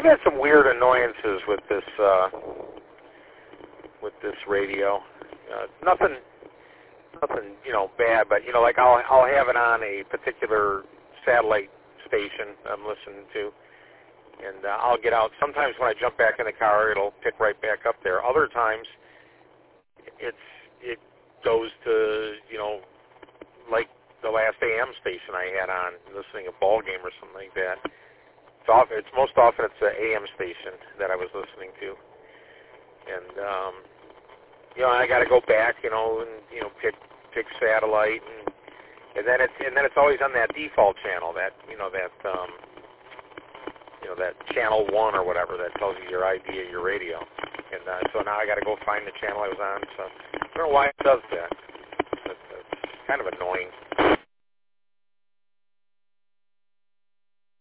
I've had some weird annoyances with this radio. Nothing, bad, but like I'll have it on a particular satellite station I'm listening to, and I'll get out. Sometimes when I jump back in the car, it'll pick right back up there. Other times, it goes to like the last AM station I had on, listening to a ball game or something like that. It's most often it's an AM station that I was listening to, and I got to go back, and pick satellite, and then it's always on that default channel, that that channel 1 or whatever that tells you your ID of your radio, and so now I got to go find the channel I was on. So I don't know why it does that. It's kind of annoying.